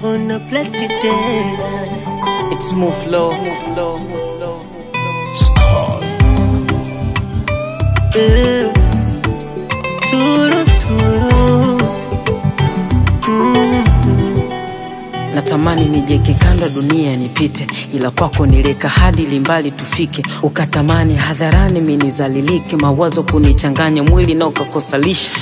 Gonna plati tena. It's smooth flow. Turu turu. Natamani nijeke kando dunia nipite, ila kwako nileka hadi limbali tufike. Ukatamani hadharani minizalilike, mawazo kunichanganya mwili na ukakosalisha.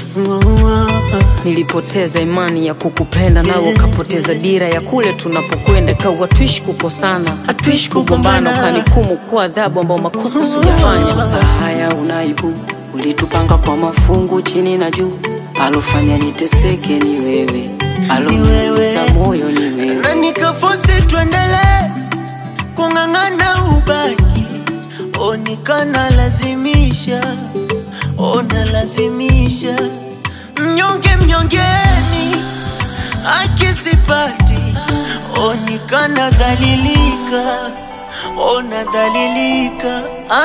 Nilipoteza imani ya kukupenda, nawe ukapoteza dira ya kule tunapokwenda. Kawa tuishi kukosana, hatuishi kugombana, ukanikumu kwa adhabu ambao makosa sijafanya. Kosa haya unaibu, ulitupanga kwa mafungu chini na juu. Alofanya niteseke ni wewe, aloniumiza moyo ni wewe. Na nikaforce tuendele kungangana ubaki. Onikana lazimisha, ona lazimisha. Mnyonge mnyongeni akisipati. Onikana dhalilika, ona dhalilika.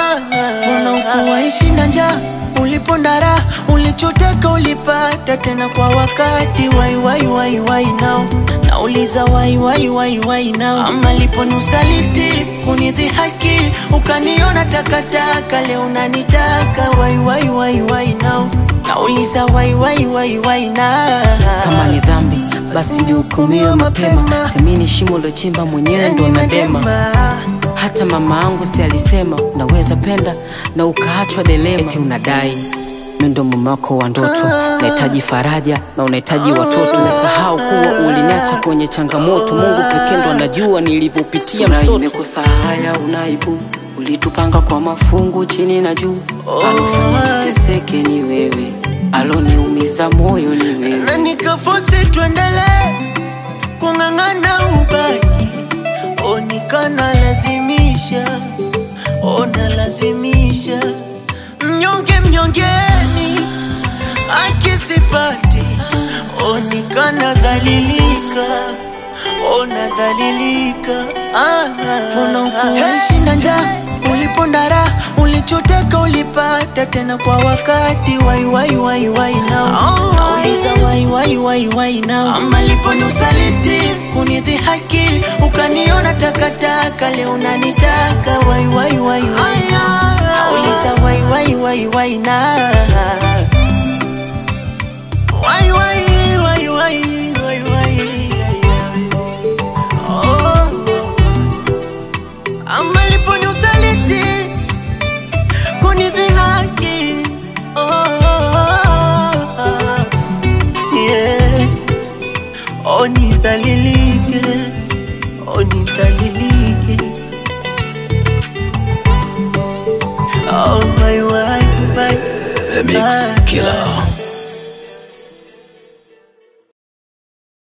Unakuwaishi na njaa, ulipondara, ulichotaka ulipata tena kwa wakati. Why now? Nauliza why now? Ama liponusaliti kunidhihaki, ukaniona takataka, leo unanitaka. Why now? Nauliza why now? Kama ni dhambi basi nihukumiwe mapema. Semini shimo lochimba mwenyewe ndo nadema. Hata mama angu si alisema unaweza penda na ukaachwa delema. Eti unadai ndo mume wako wa ndoto, unahitaji faraja na unahitaji watoto. Umesahau kuwa uliniacha kwenye changamoto. Mungu pekee ndo anajua nilivyopitia msoto. Nimekosa haya unaibu, ulitupanga kwa mafungu chini na juu. Alofanya niteseke ni wewe, aloniumiza moyo ni wewe. Na nikaforce tuendele kungangana ubaki. Onikana lazimisha, ona lazimisha. Mnyonge mnyongeni akisipati. Onikana dhalilika, ona dhalilika. Unakuishi na njaa, ulipondara, ulichotaka ulipata tena kwa wakati. Why now? Nauliza why now? Ama liponusaliti kunidhihaki, ukaniona takataka, leo unanitaka. Why nauliza why now? Ama liponusaliti kunidhihaki, yeah. Onidhalilike. Oh my The Mix Killer.